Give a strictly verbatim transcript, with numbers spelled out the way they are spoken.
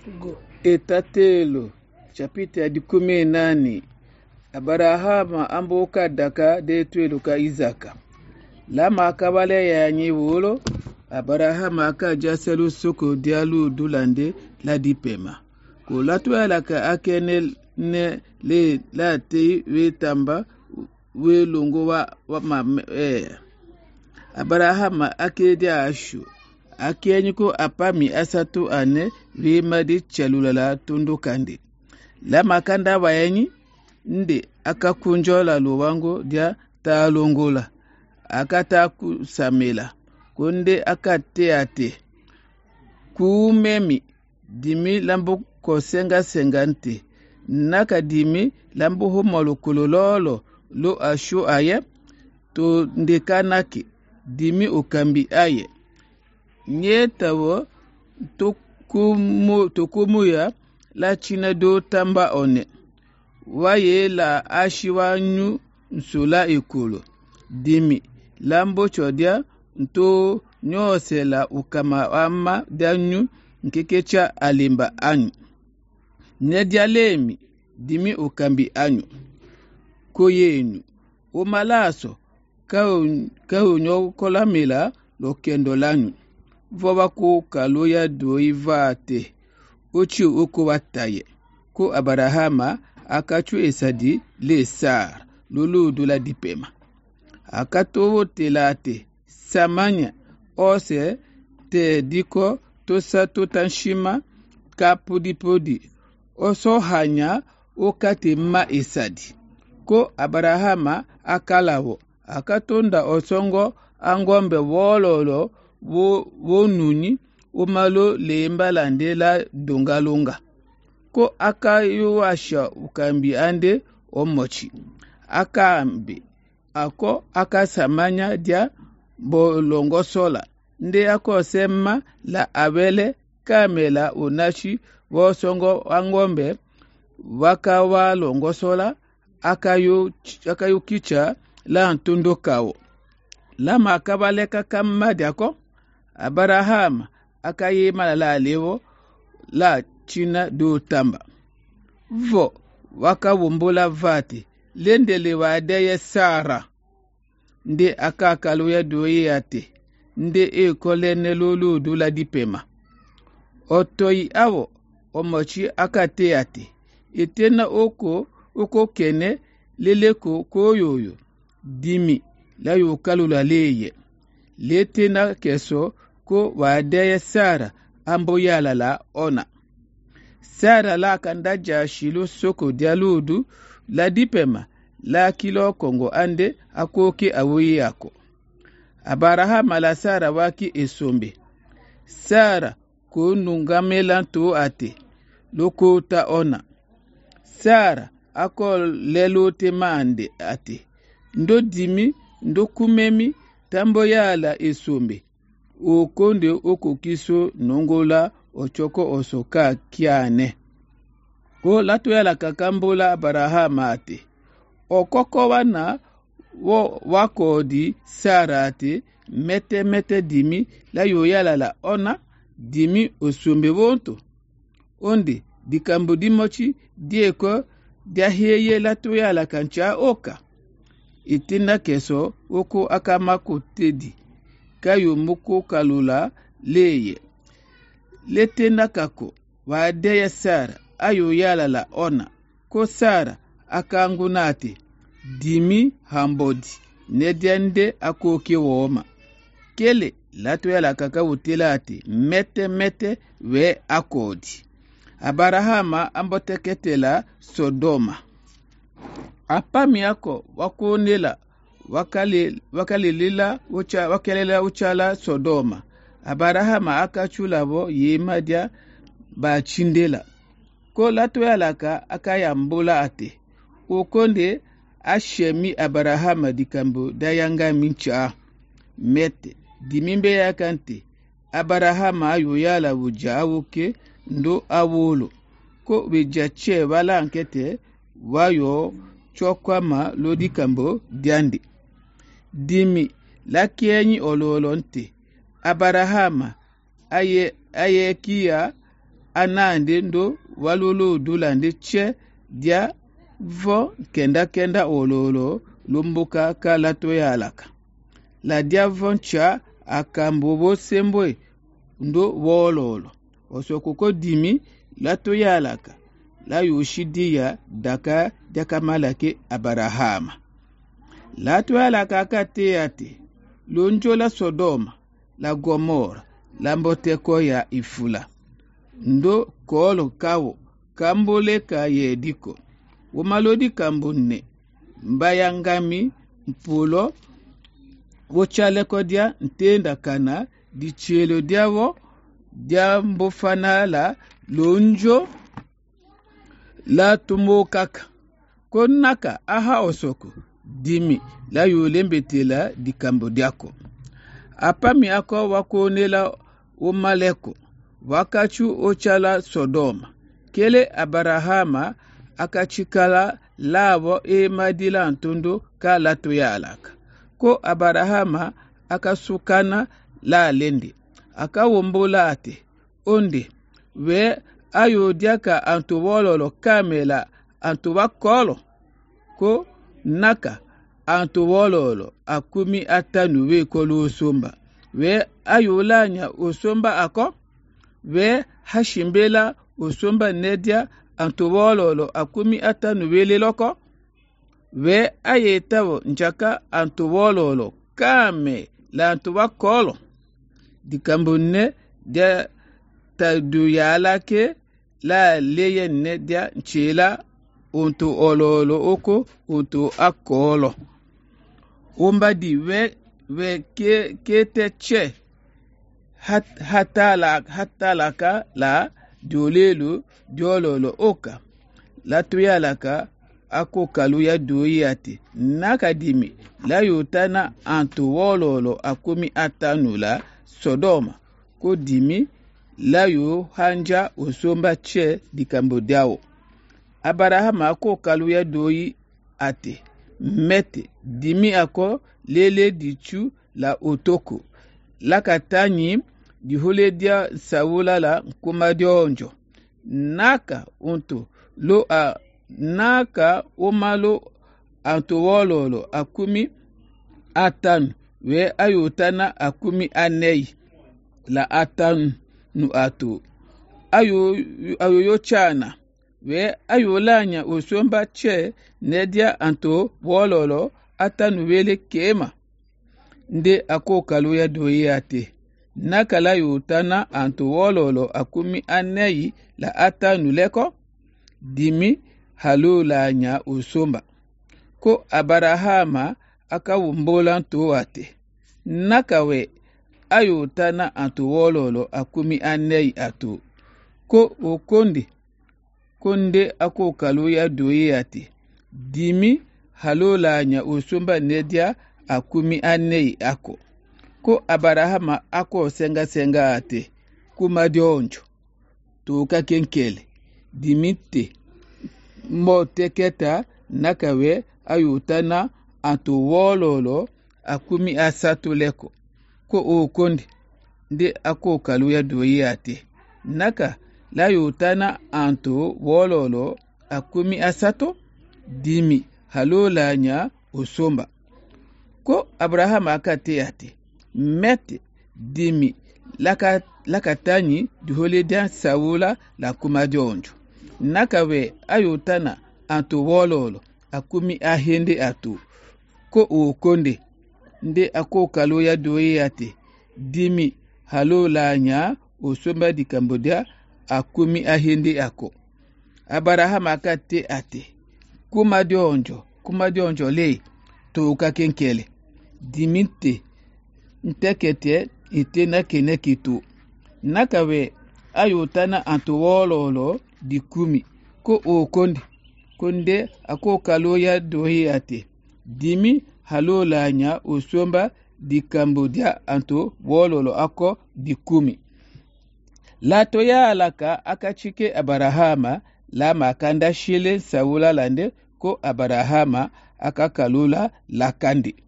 Etatelo chapita ya dikumi nani Abarahama ambo kadaka de twelo ka Izaka lama akabale ya nyiwolo Abarahama akaja selu soko dialu dulande la dipema ko latwa la ka akene ne le la te we tamba we longo wa, wa ma eh Abarahama akedia ashu akenyiko apami asatu ane vimadi chalulala tundu kandi la makanda wayenyi nde akakunjola luwango dia talongola akata kusamela kunde akateate kumemi dimi lambo kosenga sengante naka dimi lambo homolo kulololo lo ashu aye to ndekanaki dimi ukambi aye nyetawo tokumu tokumuya la china do tamba one waye la ashiwanyu nsula ikulu dimi lambo chodia nto nyose la ukama ama danyu nkekecha alimba anyu nedialemi dimi ukambi anyu koyenu umalaso kao nyo kolamila lokendo lanyu voba ko kaloya doivate ochi oko wataye ko Abarahama akachu esadi le sar lulu dula dipema akato telate samanya ose te diko tosa totanshima kapudipodi oso hanya okate ma esadi ko Abarahama akalawo akatonda osongo angombe wololo wo wo nuni umalo lemba landela dongalonga ko akayuasha ukambi ande omochi akambi ako akasamanya dia bolongo sola nde ako sema la abele kamela unashi wo songo angombe wakawa longo sola akayu akayu kicha la ntondo kawo lama akabaleka kama diako Abarahama akayema la lewo la china do tamba vo wakawumbola vati lendele wadeye Sara nde akakaluya doyate nde ekole nelulu dula dipema otoi awo omochi akateate etena oko oko kene leleko koyoyo dimi la yokalula leye letena keso ko wadeye Sara ambo yala la ona Sara la kandaja shilo soko dialudu la dipema la kilo kongo ande akoke awoyi yako Abarahama la Sara waki esombe Sara ko nungamela to ate loko ta ona Sara ako lelo temande ate ndo dimi ndo kumemi tambo yala esombe ukonde okokiso nongola ochoko osoka kiane ko latu yala kakambola Abarahama ate okoko wana wo wakodi Sara ate mete mete dimi la yoyala la ona dimi osombe wonto onde dikambo dimochi dieko diaheye latu yala kancha oka itina keso oko akamako tedi kayo moko kalula leye letena kako wadeye Sara ayo yala la ona ko Sara akangunate dimi hambodi nediande akoke woma kele latu yala kakawutilate mete mete we akodi Abarahama amboteketela Sodoma apami yako wakonela wakale wakalelila ucha wakalela uchala Sodoma Abarahama akachulabo yemadia ba chindela ko latu yalaka akayambola ate ukonde ashemi Abarahama dikambo dayanga mincha mete dimimbe yakante Abarahama ayoyala wuja awoke ndo awolo ko bejache wala ankete wayo chokwama lodikambo diandi dimi lakienyi ololonte Abarahama aye aye kia anande ndo walolo dulande che dia vo kenda kenda ololo lumbuka ka lato ya alaka. La dia voncha akambobo sembwe ndo wololo. Osokoko dimi lato ya alaka. La yoshidia daka daka malake Abarahama. Lato ya alaka akate ate. Lonjo la Sodoma, la Gomora, la mboteko ya ifula. Ndo kolo kawo, kambole ka yediko. Womalodi kambune, mbayangami, mpulo, wochale kodia, ntenda kana, di chelo diawo, dia mbofana la, lonjo, la tumo kaka. Konaka, aha osoko, dimi, la yolembetela di kambodiako. Apami ako wakonela umaleko, wakachu ochala Sodoma. Kele Abarahama akachikala lavo e madila ntondo ka lato ya alaka. Ko Abarahama akasukana la lendi. Akawombola ate. Onde, we ayodiaka antuwololo kamela antuwakolo. Ko naka antuwololo akumi atanu we kolo osomba. We ayolanya osomba ako. We hashimbela osomba nedia antuwololo akumi atanu we leloko. We ayetawo njaka antuwololo kame la antuwakolo. Dikambune dia taduyalake la leye nedia nchela untu ololo oko untu akolo. Umbadi we we ke kete che hat hatala hatalaka la diolelo diololo oka la tuyalaka ako kaluya doyate nakadimi la yotana antu wololo akumi atanula Sodoma ko dimi la yo hanja osomba che dikambodiao. Abarahama ako kaluya doyi ate mete dimi ako lele dichu la otoko la katanyi di holedia sawula la kumadionjo naka unto lo a naka omalo antowololo akumi atan we ayotana akumi anei la atan nu ato ayo ayo chana we ayolanya osomba che nedia anto wololo atanu wele kema nde ako kaluya doyate nakala yotana anto wololo akumi anei la atanu leko dimi halolanya osomba ko Abarahama akawumbola ntoate nakawe ayotana anto wololo akumi anei ato ko okonde konde ako kaluya doyate dimi halolanya osomba nedia akumi anei ako ko Abarahama ako senga senga ate kuma dionjo to ka kenkele dimite mo teketa nakawe ayutana anto wololo akumi asatu leko ko okonde nde ako kaluya doyate naka la yutana anto wololo akumi asato dimi halolanya osomba ko Abraham akate ate mete dimi laka lakatanyi diholedia sawula la kumadionjo nakawe ayotana anto wololo akumi ahende atu ko okonde nde ako kaloya doye ate dimi halolanya osomba di Cambodia akumi ahende ako Abraham akate ate kumadionjo kumadionjo le to kakenkele dimite ntekete ite na kene kitu nakawe ayotana anto wololo di kumi ko okonde konde ako kaloya dohi ate dimi halolanya osomba di Cambodia anto wololo ako di kumi lato ya alaka akachike Abarahama la makanda shile sawula lande ko Abarahama akakalula lakandi